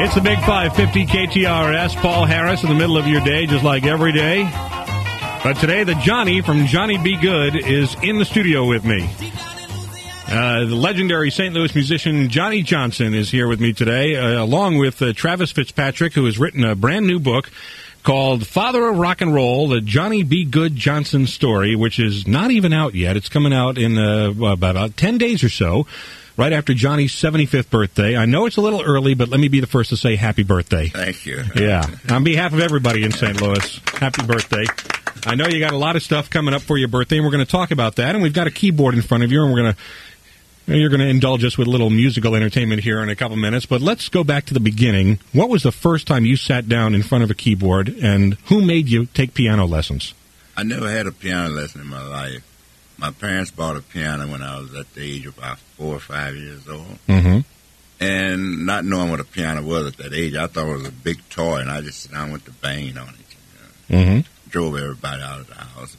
It's the Big 550 KTRS. Paul Harris in the middle of your day, just like every day. But today, the Johnny from Johnny Be Good is in the studio with me. The legendary St. Louis musician Johnny Johnson is here with me today, along with Travis Fitzpatrick, who has written a brand new book called Father of Rock and Roll, the Johnny Be Good Johnson story, which is not even out yet. It's coming out in about 10 days or so, right after Johnny's 75th birthday. I know it's a little early, but let me be the first to say happy birthday. Thank you. Yeah. On behalf of everybody in St. Louis, happy birthday. I know you got a lot of stuff coming up for your birthday, and we're going to talk about that. And we've got a keyboard in front of you, and you're going to indulge us with a little musical entertainment here in a couple minutes. But let's go back to the beginning. What was the first time you sat down in front of a keyboard, and who made you take piano lessons? I never had a piano lesson in my life. My parents bought a piano when I was at the age of about 4 or 5 years old. Mm-hmm. And not knowing what a piano was at that age, I thought it was a big toy, and I just sat down with the banging on it. Mm-hmm. Drove everybody out of the house.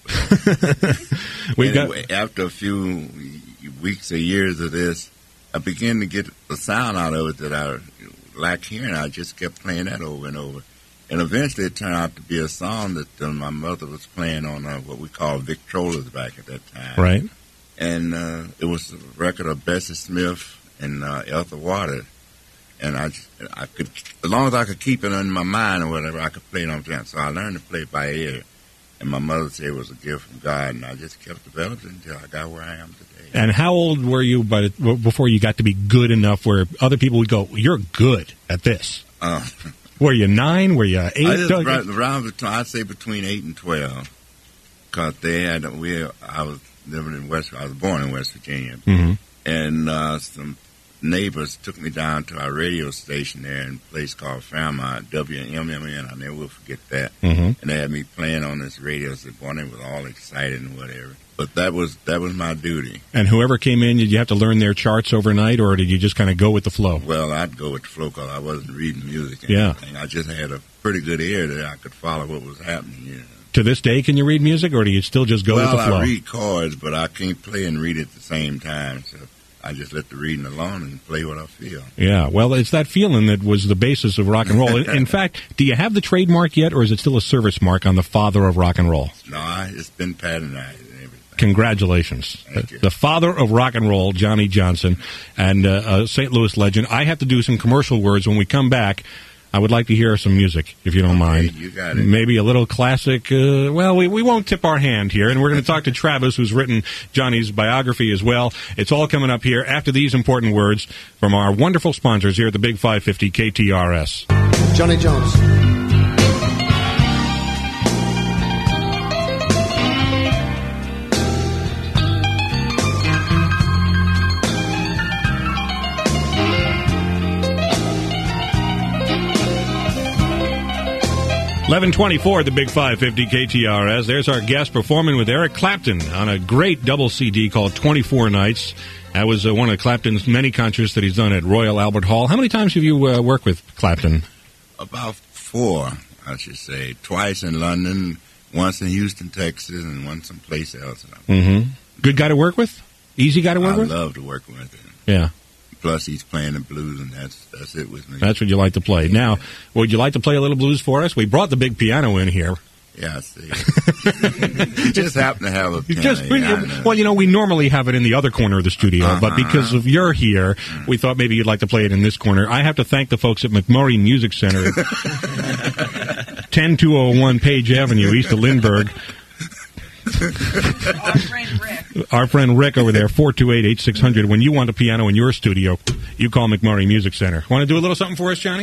After a few weeks or years of this, I began to get the sound out of it that I lacked hearing. I just kept playing that over and over. And eventually it turned out to be a song that my mother was playing on what we call Victrolas back at that time. Right. And it was a record of Bessie Smith and Ethel Waters. And I could, as long as I could keep it in my mind or whatever, I could play it on piano. So I learned to play it by ear. And my mother said it was a gift from God, and I just kept developing until I got where I am today. And how old were you before you got to be good enough where other people would go, "You're good at this"? Were you 9? Were you 8? I'd say between 8 and 12, because I was born in West Virginia, mm-hmm. and some neighbors took me down to our radio station there in a place called Fairmont, WMMN. I never will forget that. Mm-hmm. And they had me playing on this radio. So they was all excited and whatever. But that was my duty. And whoever came in, did you have to learn their charts overnight, or did you just kind of go with the flow? Well, I'd go with the flow because I wasn't reading music and anything. I just had a pretty good ear that I could follow what was happening. You know. To this day, can you read music, or do you still just go with the flow? Well, I read chords, but I can't play and read at the same time. So I just let the reading alone and play what I feel. Yeah, well, it's that feeling that was the basis of rock and roll. In fact, do you have the trademark yet, or is it still a service mark on the father of rock and roll? No, it's been patentized and everything. Congratulations. Thank you. The father of rock and roll, Johnny Johnson, and a St. Louis legend. I have to do some commercial words when we come back. I would like to hear some music, if you don't mind. You got it. Maybe a little classic. We won't tip our hand here, and we're going to talk to Travis, who's written Johnny's biography as well. It's all coming up here after these important words from our wonderful sponsors here at the Big 550 KTRS. Johnny Jones. 11:24 at the Big 550 KTRS. There's our guest performing with Eric Clapton on a great double CD called 24 Nights. That was one of Clapton's many concerts that he's done at Royal Albert Hall. How many times have you worked with Clapton? About 4, I should say. Twice in London, once in Houston, Texas, and once someplace else. Mm-hmm. Good guy to work with? Easy guy to work with? I love to work with him. Yeah. Plus, he's playing the blues, and that's it with me. That's what you like to play. Now, would you like to play a little blues for us? We brought the big piano in here. Yeah, I see. You just happen to have a piano. Well, we normally have it in the other corner of the studio, but because of you're here, we thought maybe you'd like to play it in this corner. I have to thank the folks at McMurray Music Center, 10201 Page Avenue, east of Lindbergh. Our friend Rick over there, 428-8600. When you want a piano in your studio, you call McMurray Music Center. Want to do a little something for us, Johnny?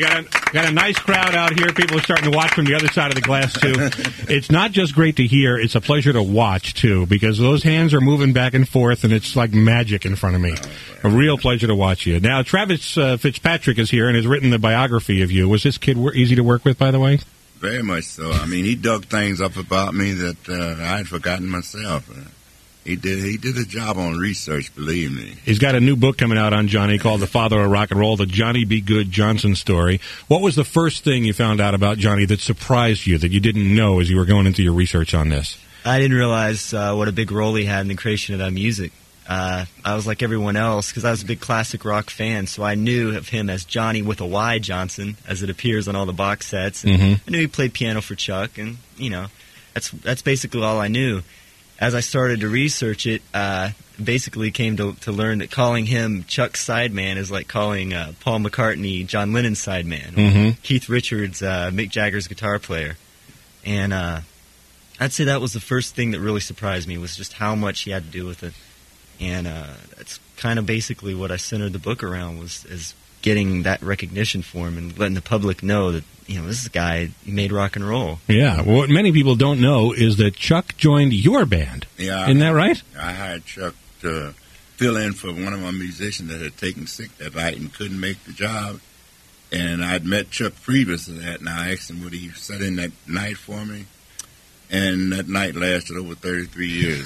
got a nice crowd out here. People are starting to watch from the other side of the glass, too. It's not just great to hear. It's a pleasure to watch, too, because those hands are moving back and forth, and it's like magic in front of me. A real pleasure to watch you. Now, Travis Fitzpatrick is here and has written the biography of you. Was this kid easy to work with, by the way? Very much so. I mean, he dug things up about me that I had forgotten myself. He did a job on research, believe me. He's got a new book coming out on Johnny called The Father of Rock and Roll, the Johnny B. Good Johnson story. What was the first thing you found out about Johnny that surprised you, that you didn't know as you were going into your research on this? I didn't realize what a big role he had in the creation of that music. I was like everyone else because I was a big classic rock fan, so I knew of him as Johnny with a Y Johnson, as it appears on all the box sets. And I knew he played piano for Chuck, and, you know, that's basically all I knew. As I started to research it, basically came to learn that calling him Chuck's sideman is like calling Paul McCartney John Lennon's sideman, or Keith Richards Mick Jagger's guitar player. And I'd say that was the first thing that really surprised me, was just how much he had to do with it. And that's kind of basically what I centered the book around, was getting that recognition for him and letting the public know that, you know, this is a guy who made rock and roll. Yeah. Well, what many people don't know is that Chuck joined your band. Yeah. Isn't that right? I hired Chuck to fill in for one of my musicians that had taken sick that night and couldn't make the job. And I'd met Chuck previous to that, and I asked him would he set in that night for me. And that night lasted over 33 years.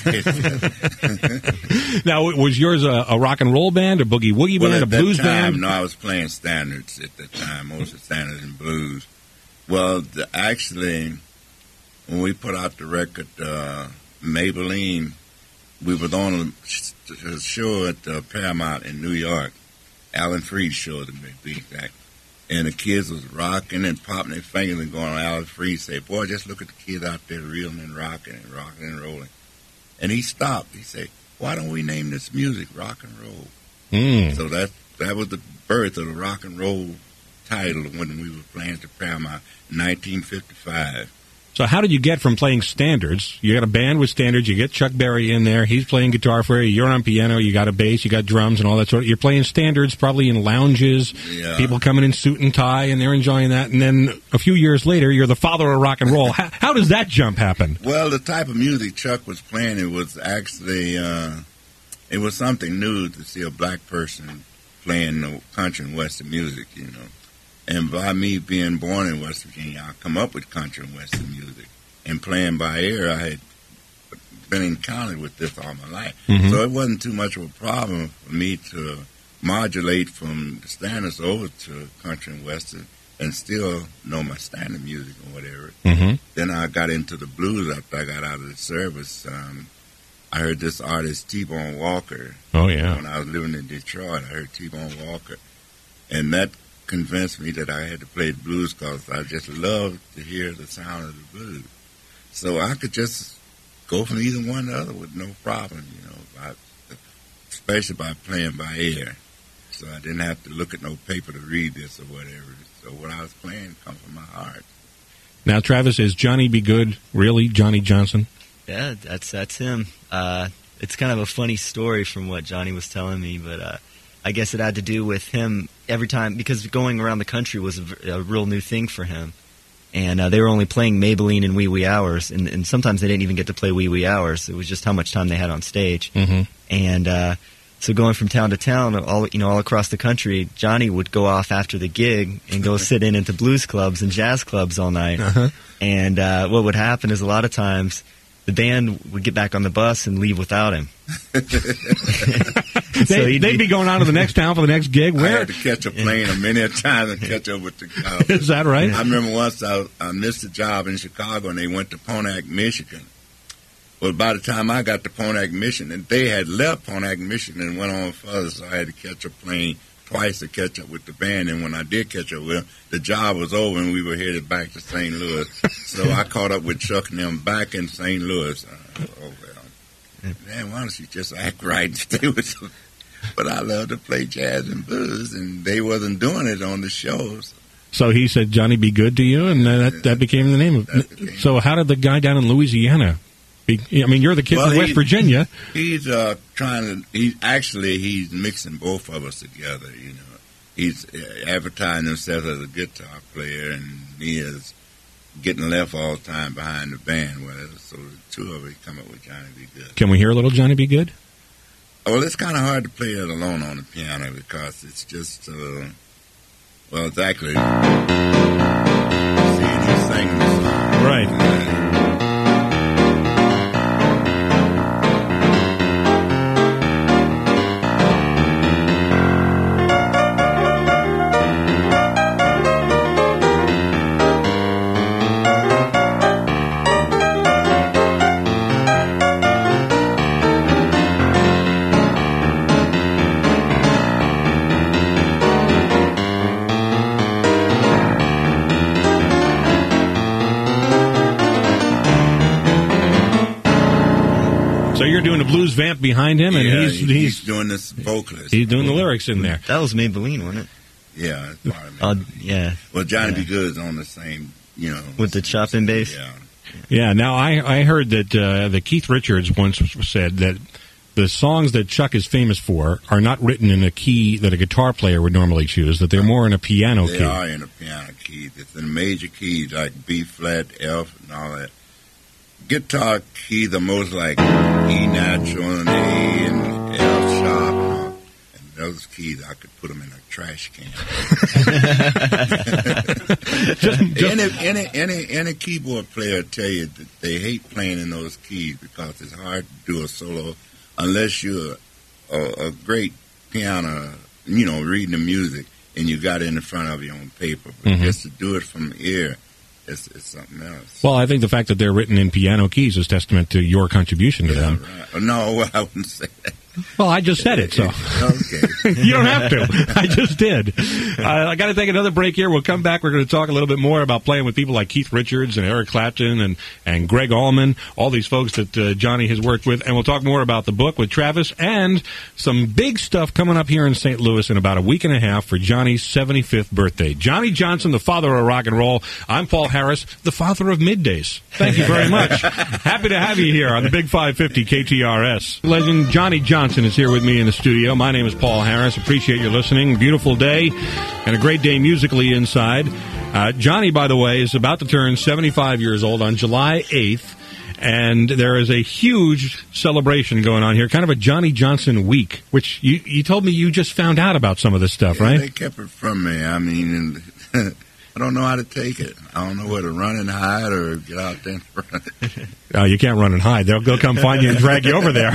Now, was yours a rock and roll band, a boogie-woogie band, a blues band? No, I was playing standards at that time, mostly standards and blues. Well, actually, when we put out the record, Maybelline, we were on a show at Paramount in New York. Alan Freed's show, to be exact. And the kids was rocking and popping their fingers and going on. Alan Freed said, boy, just look at the kids out there reeling and rocking and rolling. And he stopped. He said, why don't we name this music rock and roll? So that was the birth of the rock and roll title when we were playing at the Paramount in 1955. So how did you get from playing standards? You got a band with standards. You get Chuck Berry in there. He's playing guitar for you. You're on piano. You got a bass. You got drums and all that sort of. You're playing standards probably in lounges. Yeah. People coming in suit and tie, and they're enjoying that. And then a few years later, you're the father of rock and roll. How does that jump happen? Well, the type of music Chuck was playing, it was actually it was something new to see a black person playing country and western music, you know. And by me being born in West Virginia, I come up with country and western music. And playing by ear, I had been encountered with this all my life. So it wasn't too much of a problem for me to modulate from the standards over to country and western and still know my standard music or whatever. Then I got into the blues after I got out of the service. I heard this artist, T-Bone Walker. Oh, yeah. When I was living in Detroit, I heard T-Bone Walker. And that convinced me that I had to play the blues because I just loved to hear the sound of the blues. So I could just go from either one to the other with no problem, you know, especially by playing by ear. So I didn't have to look at no paper to read this or whatever. So what I was playing come from my heart. Now, Travis, is Johnny B. Good really Johnny Johnson? Yeah, that's him. It's kind of a funny story from what Johnny was telling me, but I guess it had to do with him every time, because going around the country was a real new thing for him. And they were only playing Maybelline and Wee Wee Hours, and sometimes they didn't even get to play Wee Wee Hours. It was just how much time they had on stage. And so going from town to town, all across the country, Johnny would go off after the gig and go sit in at the blues clubs and jazz clubs all night. And what would happen is a lot of times the band would get back on the bus and leave without him. They'd be going on to the next town for the next gig. Where? I had to catch a plane a many times and catch up with the Is that right? I remember once I missed a job in Chicago and they went to Ponak, Michigan. Well, by the time I got to Ponak, Michigan, they had left Ponak, Michigan and went on further, so I had to catch a plane twice to catch up with the band. And when I did catch up with them, the job was over and we were headed back to St. Louis. So I caught up with Chuck and them back in St. Louis. Man, why don't you just act right and stay with them? But I love to play jazz and blues, and they wasn't doing it on the shows. So he said, Johnny B. Good to you, and that became the name of it. So how did the guy down in Louisiana... you're the kid from West Virginia. He's he's mixing both of us together, you know. he's advertising himself as a guitar player, and he is getting left all the time behind the band. Well, so the two of us come up with Johnny B. Good. Can we hear a little Johnny B. Good? Well, it's kind of hard to play it alone on the piano because it's just, well, it's actually seeing you sing the song. Right. Doing the blues vamp behind him, and he's doing this vocalist. He's doing the lyrics in there. That was Maybelline, wasn't it? Yeah, it's part of Maybelline. Yeah. Well, Johnny B. Good is on the same, with the chopping bass. Yeah. Now I heard that Keith Richards once said that the songs that Chuck is famous for are not written in a key that a guitar player would normally choose. That they're more in a piano key. They are in a piano key. It's in major keys like B flat, F, and all that. Guitar key, the most like E natural and A and F sharp, and those keys I could put them in a trash can. Any keyboard player will tell you that they hate playing in those keys because it's hard to do a solo unless you're a great piano, reading the music and you got it in front of you on paper. But just to do it from the ear. It's something else. Well, I think the fact that they're written in piano keys is testament to your contribution to them. Right. No, I wouldn't say that. Well, I just said it, so. Okay. You don't have to. I just did. I got to take another break here. We'll come back. We're going to talk a little bit more about playing with people like Keith Richards and Eric Clapton and Greg Allman, all these folks that Johnny has worked with. And we'll talk more about the book with Travis and some big stuff coming up here in St. Louis in about a week and a half for Johnny's 75th birthday. Johnny Johnson, the father of rock and roll. I'm Paul Harris, the father of middays. Thank you very much. Happy to have you here on the Big 550 KTRS. Legend Johnny Johnson is here with me in the studio. My name is Paul Harris. Appreciate you listening. Beautiful day and a great day musically inside. Johnny, by the way, is about to turn 75 years old on July 8th, and there is a huge celebration going on here, kind of a Johnny Johnson week, which you told me you just found out about some of this stuff, right? They kept it from me. I mean, I don't know how to take it. I don't know whether to run and hide or get out there and run. You can't run and hide. They'll come find you and drag you over there.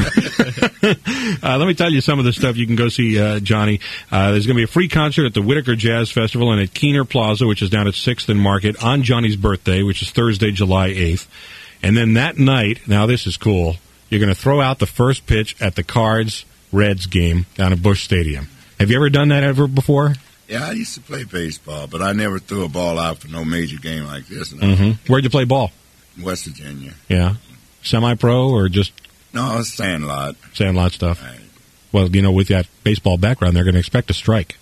Let me tell you some of the stuff you can go see Johnny. There's going to be a free concert at the Whitaker Jazz Festival and at Keener Plaza, which is down at 6th and Market, on Johnny's birthday, which is Thursday, July 8th. And then that night, now this is cool, you're going to throw out the first pitch at the Cards-Reds game down at Busch Stadium. Have you ever done that ever before? Yeah, I used to play baseball, but I never threw a ball out for no major game like this. No. Mm-hmm. Where'd you play ball? West Virginia. Yeah. Semi-pro or just... No, it's sandlot. Sandlot stuff. Right. Well, with that baseball background, they're going to expect a strike.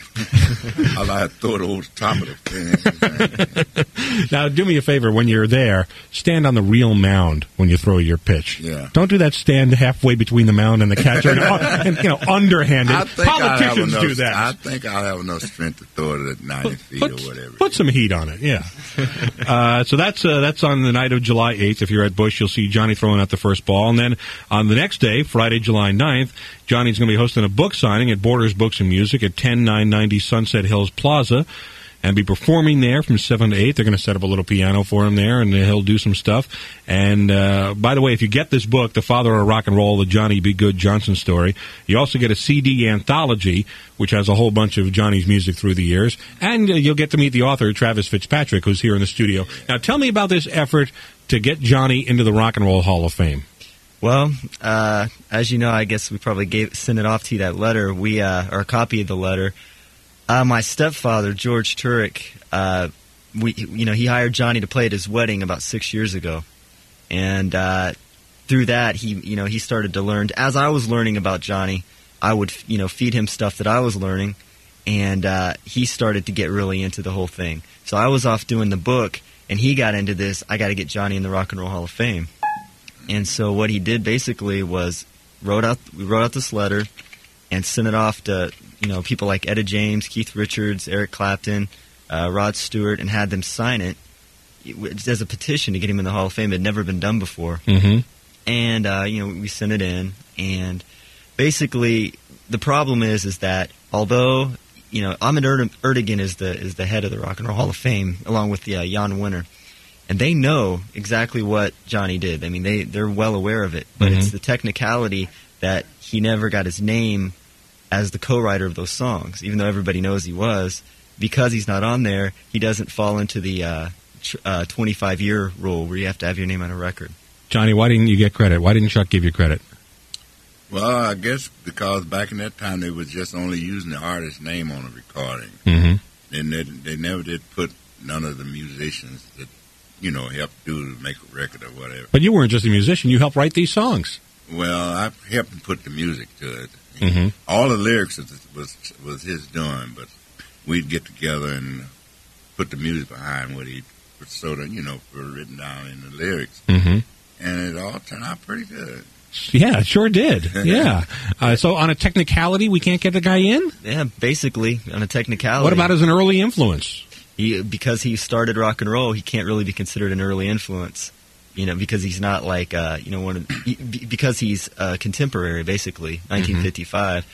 I like to throw it over the top of the thing. Now, do me a favor. When you're there, stand on the real mound when you throw your pitch. Yeah. Don't do that stand halfway between the mound and the catcher and underhanded. Politicians do that. I think I'll have enough strength to throw it at 90 feet or whatever. Put some heat on it, yeah. So that's on the night of July 8th. If you're at Busch, you'll see Johnny throwing out the first ball. And then on the next day, Friday, July 9th, Johnny's going to be hosting a book signing at Borders Books and Music at 10990 Sunset Hills Plaza and be performing there from 7 to 8. They're going to set up a little piano for him there, and he'll do some stuff. And by the way, if you get this book, The Father of Rock and Roll, the Johnny B. Good Johnson story, you also get a CD anthology, which has a whole bunch of Johnny's music through the years. And you'll get to meet the author, Travis Fitzpatrick, who's here in the studio. Now, tell me about this effort to get Johnny into the Rock and Roll Hall of Fame. Well, as you know, I guess we probably sent it off to you, that letter, or a copy of the letter. My stepfather, George Turek, he hired Johnny to play at his wedding about 6 years ago. And through that, he started to learn. As I was learning about Johnny, I would, feed him stuff that I was learning. And he started to get really into the whole thing. So I was off doing the book, and he got into this, I got to get Johnny in the Rock and Roll Hall of Fame. And so what he did basically was we wrote out this letter and sent it off to people like Etta James, Keith Richards, Eric Clapton, Rod Stewart, and had them sign it as a petition to get him in the Hall of Fame. It had never been done before. Mm-hmm. And, we sent it in. And basically, the problem is that although, Ahmet Ertegun is the head of the Rock and Roll Hall of Fame, along with Jan Winter, and they know exactly what Johnny did. I mean, they're well aware of it. But Mm-hmm. it's the technicality that he never got his name as the co-writer of those songs, even though everybody knows he was. Because he's not on there, he doesn't fall into the 25-year rule where you have to have your name on a record. Johnny, why didn't you get credit? Why didn't Chuck give you credit? Well, I guess because back in that time they was just only using the artist's name on a recording. Mm-hmm. And they never did put none of the musicians that, helped do to make a record or whatever. But you weren't just a musician. You helped write these songs. Well, I helped him put the music to it. Mm-hmm. All the lyrics was his doing, but we'd get together and put the music behind what he sort of, were written down in the lyrics. Mm-hmm. And it all turned out pretty good. Yeah, it sure did. Yeah. So on a technicality, we can't get the guy in? Yeah, basically, on a technicality. What about as an early influence? Because he started rock and roll, he can't really be considered an early influence. Because he's not like, because he's contemporary, basically, 1955.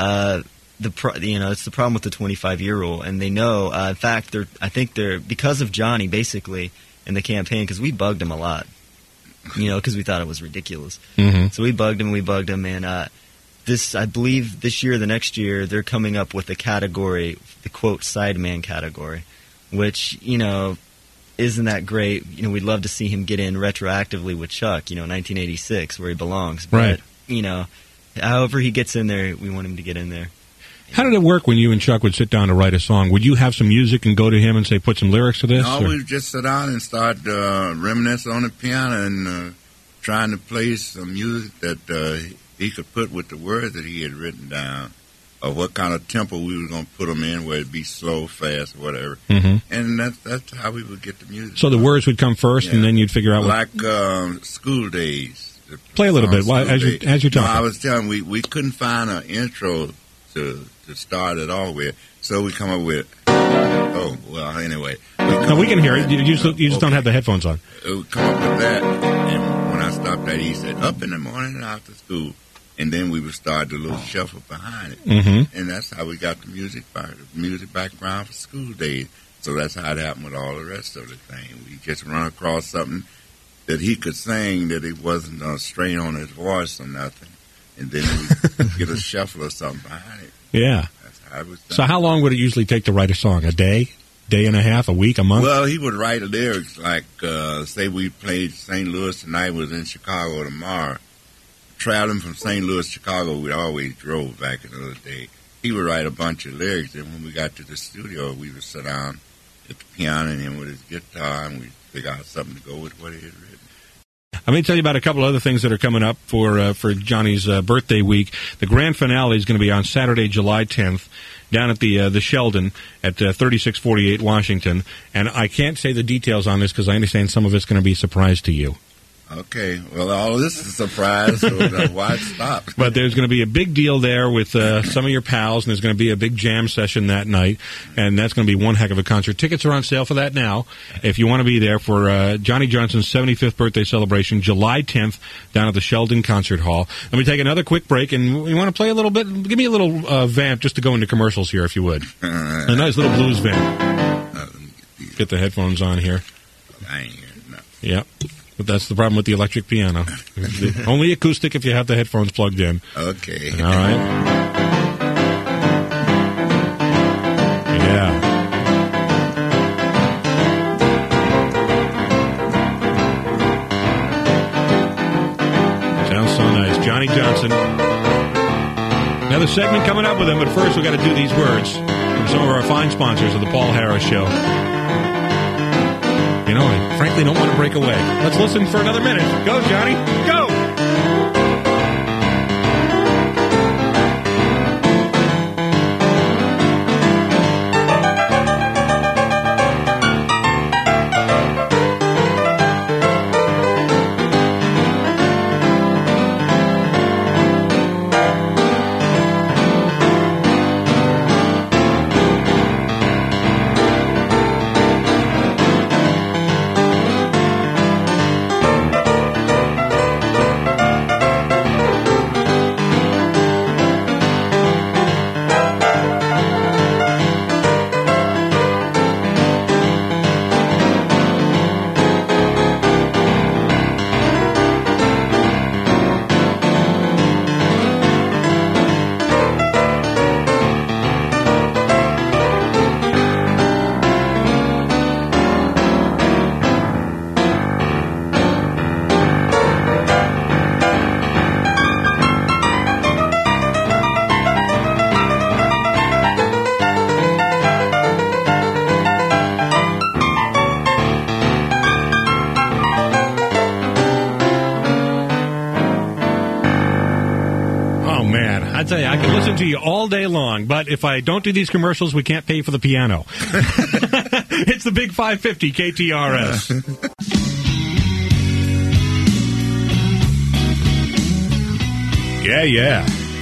It's the problem with the 25-year rule, and they know. In fact, I think they're because of Johnny, basically, in the campaign, because we bugged him a lot. Because we thought it was ridiculous. Mm-hmm. So we bugged him, and I believe this year, the next year, they're coming up with a category, the quote sideman category, which isn't that great. We'd love to see him get in retroactively with Chuck, 1986, where he belongs. But, right. However he gets in there, we want him to get in there. How did it work when you and Chuck would sit down to write a song? Would you have some music and go to him and say, put some lyrics to this? No, we'd just sit down and start reminiscing on the piano and trying to play some music that he could put with the words that he had written down, or what kind of tempo we were going to put them in, whether it be slow, fast, or whatever. Mm-hmm. And that's how we would get the music. So the words would come first, and then you'd figure out what... Like School Days. Play a little bit as you're talking. I was telling we couldn't find an intro to start it all with, so we come up with. Anyway, we can hear it. You just don't have the headphones on. We come up with that, and when I stopped that, he said, "Up in the morning and after school," and then we would start the little shuffle behind it, and that's how we got the music background for School Days. So that's how it happened with all the rest of the thing. We just run across something that he could sing, that it wasn't a strain on his voice or nothing, and then we get a shuffle or something behind it. Yeah. That's how it was done. So how long would it usually take to write a song? A day? Day and a half? A week? A month? Well, he would write lyrics like, say we played St. Louis tonight, was in Chicago tomorrow. Traveling from St. Louis to Chicago, we always drove back in those days. He would write a bunch of lyrics, and when we got to the studio, we would sit down at the piano and him with his guitar, and we'd figure out something to go with what he had written. Let me tell you about a couple other things that are coming up for Johnny's birthday week. The grand finale is going to be on Saturday, July 10th, down at the Sheldon at 3648 Washington. And I can't say the details on this because I understand some of it's going to be a surprise to you. Okay. Well, all of this is a surprise, so why stop? But there's going to be a big deal there with some of your pals, and there's going to be a big jam session that night, and that's going to be one heck of a concert. Tickets are on sale for that now. If you want to be there for Johnny Johnson's 75th birthday celebration, July 10th, down at the Sheldon Concert Hall. Let me take another quick break, and we want to play a little bit. Give me a little vamp just to go into commercials here, if you would. A nice little blues vamp. Get the headphones on here. I ain't hearing nothing. Yep. But that's the problem with the electric piano. Only acoustic if you have the headphones plugged in. Okay. All right. Yeah. Sounds so nice. Johnny Johnson. Another segment coming up with him, but first we've got to do these words from some of our fine sponsors of the Paul Harris Show. I frankly don't want to break away. Let's listen for another minute. Go, Johnny. Go! man. I tell you, I can listen to you all day long, but if I don't do these commercials, we can't pay for the piano. It's the Big 550 KTRS. Yeah.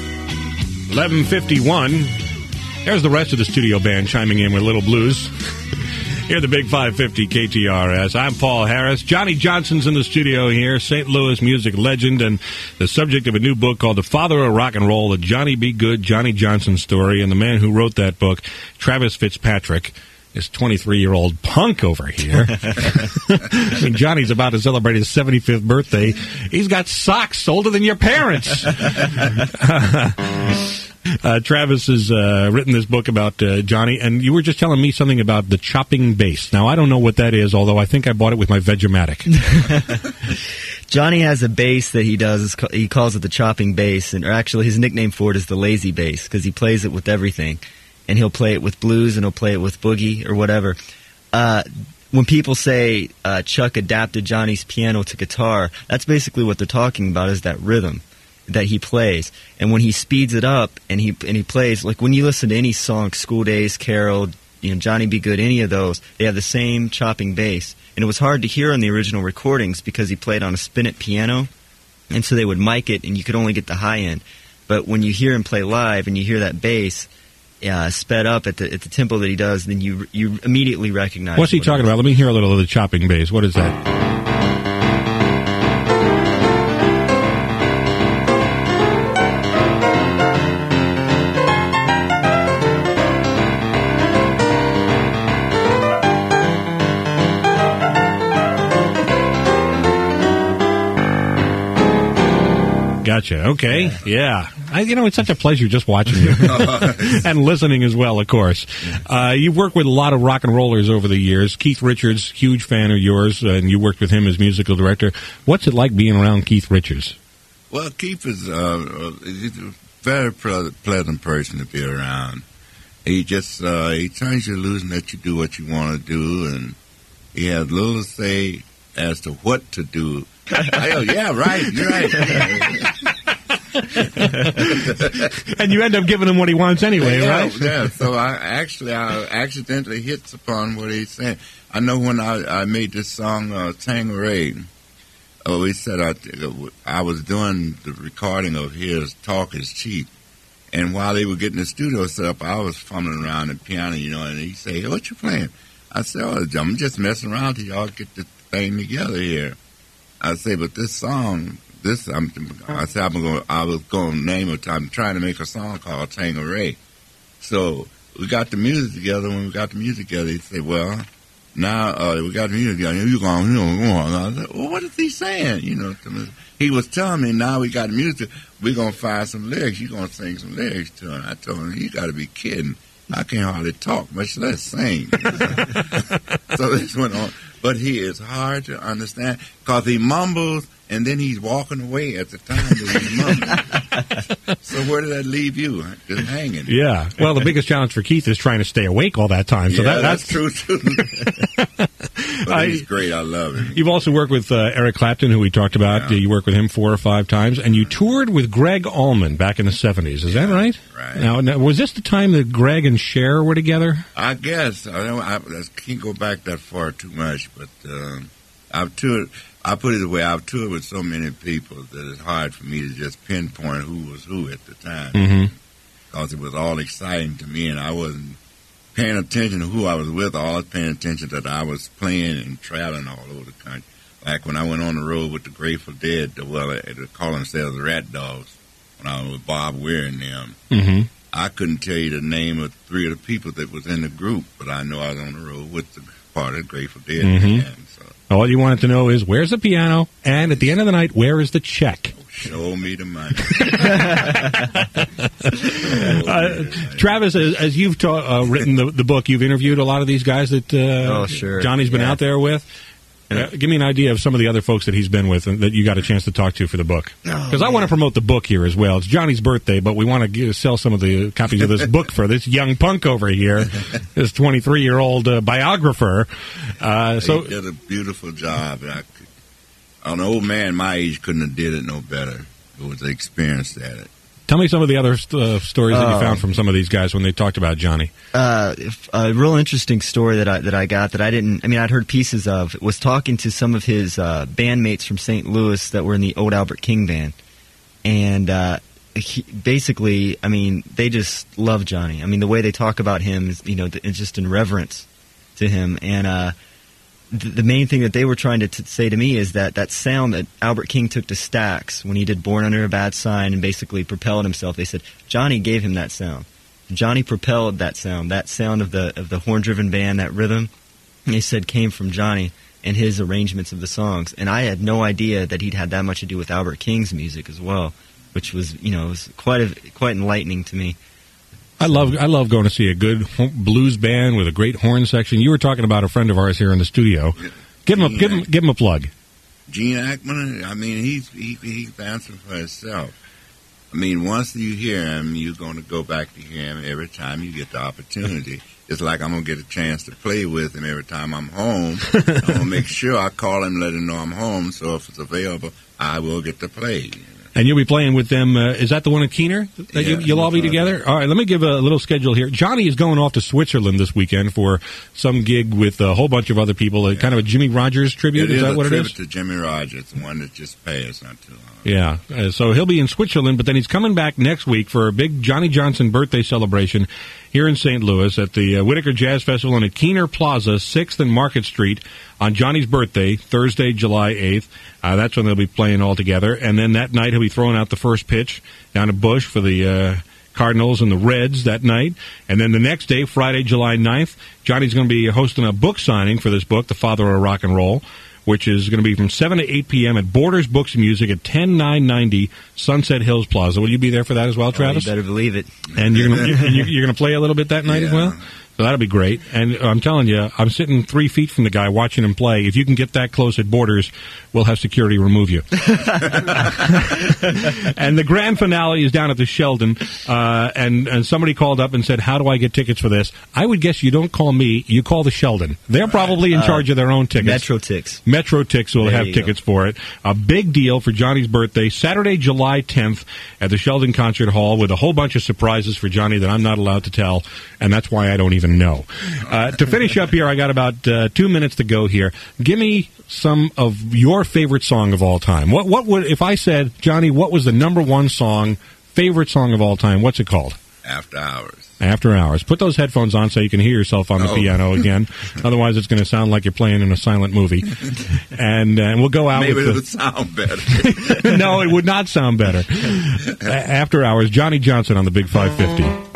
11:51. There's the rest of the studio band chiming in with Little Blues. Here, the Big 550 KTRS. I'm Paul Harris. Johnny Johnson's in the studio here, St. Louis music legend, and the subject of a new book called The Father of Rock and Roll, the Johnny B. Good, Johnny Johnson story. And the man who wrote that book, Travis Fitzpatrick, this 23-year-old punk over here. I mean, Johnny's about to celebrate his 75th birthday. He's got socks older than your parents. Travis has written this book about Johnny, and you were just telling me something about the chopping bass. Now, I don't know what that is, although I think I bought it with my Vegematic. Johnny has a bass that he does. He calls it the chopping bass, or actually his nickname for it is the lazy bass, because he plays it with everything. And he'll play it with blues, and he'll play it with boogie or whatever. When people say Chuck adapted Johnny's piano to guitar, that's basically what they're talking about, is that rhythm that he plays. And when he speeds it up and he plays, like when you listen to any song, School Days, Carol, Johnny B. Good, any of those, they have the same chopping bass. And it was hard to hear on the original recordings because he played on a spin-it piano, and so they would mic it and you could only get the high end. But when you hear him play live and you hear that bass sped up at the tempo that he does, then you immediately recognize. What's he talking about? Let me hear a little of the chopping bass. What is that? Gotcha. Okay. Yeah. It's such a pleasure just watching you and listening as well, of course. You've worked with a lot of rock and rollers over the years. Keith Richards, huge fan of yours, and you worked with him as musical director. What's it like being around Keith Richards? Well, Keith is he's a very pleasant person to be around. He just he turns you loose and lets you do what you want to do, and he has little to say as to what to do. Yeah, right. You're right. And you end up giving him what he wants anyway, right? Yeah. So I accidentally hits upon what he's saying. I know when I made this song Tangeray. We said I was doing the recording of his Talk Is Cheap, and while they were getting the studio set up, I was fumbling around the piano, and he said, "Hey, what you playing?" I said, I'm just messing around till y'all get the thing together here. I say, but this song, I was going to name it. I'm trying to make a song called Tangeray. So we got the music together. When we got the music together, he said, well, now we got the music together. You're going, I said, well, what is he saying? He was telling me, now we got the music, we're going to find some lyrics. You're going to sing some lyrics to him. I told him, you got to be kidding. I can't hardly talk, much less sing. So this went on. But he is hard to understand because he mumbles and then he's walking away at the time that he's mumbling. So where did that leave you? Just hanging. Yeah. Well, the biggest challenge for Keith is trying to stay awake all that time. So that's true, too. But he's great. I love him. You've also worked with Eric Clapton, who we talked about. Yeah. You worked with him 4 or 5 times. And you toured with Greg Allman back in the 70s. Is that right? Right. Now, was this the time that Greg and Cher were together? I guess. I can't go back that far too much, but I've toured. I put it away. I've toured with so many people that it's hard for me to just pinpoint who was who at the time. Because it was all exciting to me, and I wasn't paying attention to who I was with. I was paying attention that I was playing and traveling all over the country. Like when I went on the road with the Grateful Dead, they call themselves the Rat Dogs, when I was with Bob Weir and them. I couldn't tell you the name of 3 of the people that was in the group, but I know I was on the road with the part of the Grateful Dead. All you wanted to know is, where's the piano? And at the end of the night, where is the check? Show me the money. Travis, as you've written the book, you've interviewed a lot of these guys that Johnny's been out there with. Give me an idea of some of the other folks that he's been with and that you got a chance to talk to for the book. Because I want to promote the book here as well. It's Johnny's birthday, but we want to sell some of the copies of this book for this young punk over here, this 23-year-old biographer. So he did a beautiful job. An old man my age couldn't have did it no better. It was experienced at it. Tell me some of the other stories that you found from some of these guys when they talked about Johnny. A real interesting story that I got that I'd heard pieces of, was talking to some of his bandmates from St. Louis that were in the Old Albert King band. And basically, they just love Johnny. The way they talk about him is, it's just in reverence to him. And the main thing that they were trying to say to me is that sound that Albert King took to Stax when he did Born Under a Bad Sign and basically propelled himself. They said Johnny gave him that sound. Johnny propelled that sound of the horn-driven band, that rhythm. They said came from Johnny and his arrangements of the songs. And I had no idea that he'd had that much to do with Albert King's music as well, which was, was quite enlightening to me. I love going to see a good blues band with a great horn section. You were talking about a friend of ours here in the studio. Give him a plug. Gene Ackman. He's answering for himself. Once you hear him, you're going to go back to hear him every time you get the opportunity. It's like I'm going to get a chance to play with him every time I'm home. I'm going to make sure I call him, let him know I'm home, so if it's available, I will get to play. And you'll be playing with them. Is that the one in Keener that you'll all be together? All right, let me give a little schedule here. Johnny is going off to Switzerland this weekend for some gig with a whole bunch of other people, kind of a Jimmy Rogers tribute. Is that what it is? It is a tribute to Jimmy Rogers, the one that just passed not too long. Yeah, so he'll be in Switzerland, but then he's coming back next week for a big Johnny Johnson birthday celebration here in St. Louis at the Whitaker Jazz Festival at Keener Plaza, 6th and Market Street on Johnny's birthday, Thursday, July 8th. That's when they'll be playing all together. And then that night he'll be throwing out the first pitch down at Busch for the Cardinals and the Reds that night. And then the next day, Friday, July 9th, Johnny's going to be hosting a book signing for this book, The Father of Rock and Roll, which is going to be from 7 to 8 p.m. at Borders Books and Music at 10990 Sunset Hills Plaza. Will you be there for that as well, Travis? You better believe it. And you're going to play a little bit that night as well? So that'll be great. And I'm telling you, I'm sitting 3 feet from the guy watching him play. If you can get that close at Borders, we'll have security remove you. And the grand finale is down at the Sheldon. And somebody called up and said, how do I get tickets for this? I would guess you don't call me, you call the Sheldon. They're probably in charge of their own tickets. Metro Tix will have tickets for it. A big deal for Johnny's birthday, Saturday, July 10th at the Sheldon Concert Hall with a whole bunch of surprises for Johnny that I'm not allowed to tell, and that's why I don't even know. To finish up here, I got about 2 minutes to go here. Give me some of your favorite song of all time. What would, if I said, Johnny, what was the number one favorite song of all time? What's it called? After Hours. After Hours. Put those headphones on so you can hear yourself on the piano again. Otherwise, it's going to sound like you're playing in a silent movie. And we'll go out Maybe with it would sound better. No, it would not sound better. After Hours, Johnny Johnson on the Big 550.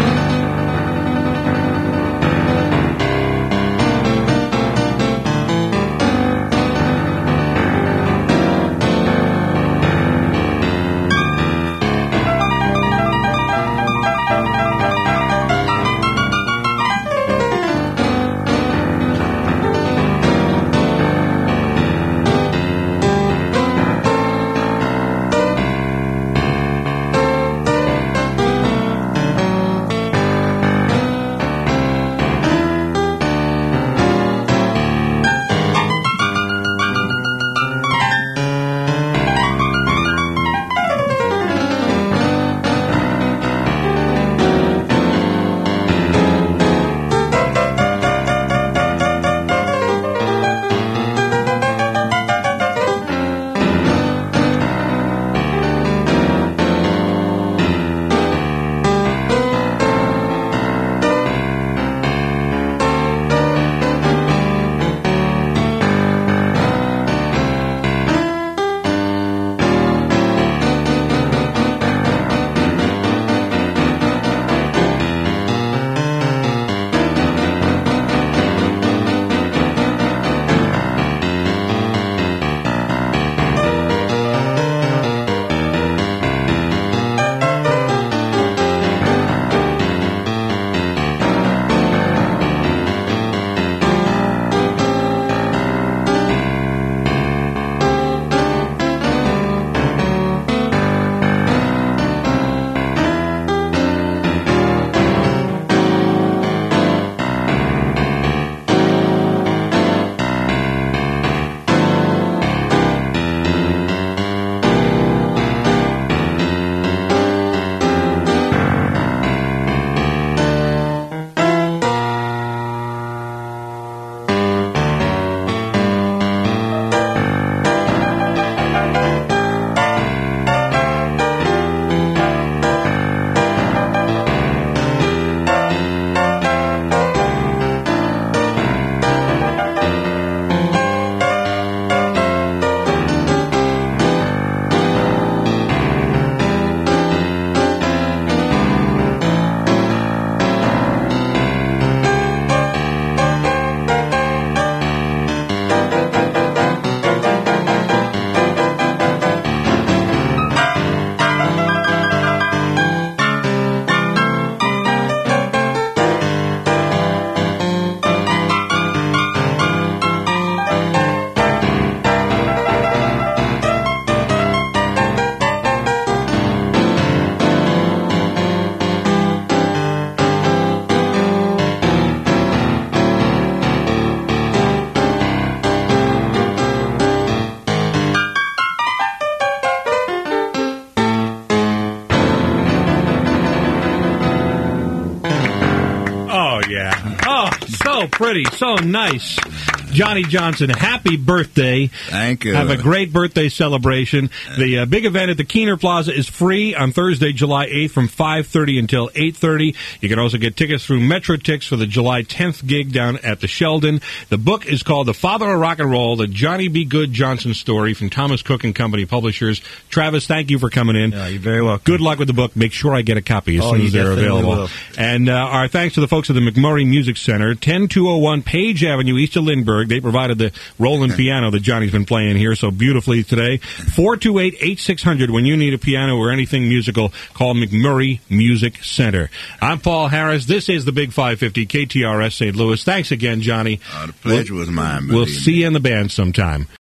Yeah. Oh, so pretty, so nice. Johnny Johnson, happy birthday. Thank you. Have a great birthday celebration. The big event at the Keener Plaza is free on Thursday, July 8th from 5:30 until 8:30. You can also get tickets through MetroTix for the July 10th gig down at the Sheldon. The book is called The Father of Rock and Roll, the Johnny B. Good Johnson story from Thomas Cook and Company Publishers. Travis, thank you for coming in. Yeah, you're very welcome. Good luck with the book. Make sure I get a copy as soon as they're available. Will. And our thanks to the folks at the McMurray Music Center, 10201 Page Avenue, east of Lindbergh. They provided the Roland piano that Johnny's been playing here so beautifully today. 428-8600. When you need a piano or anything musical, call McMurray Music Center. I'm Paul Harris. This is the Big 550 KTRS St. Louis. Thanks again, Johnny. The pleasure was mine. We'll see you in the band sometime.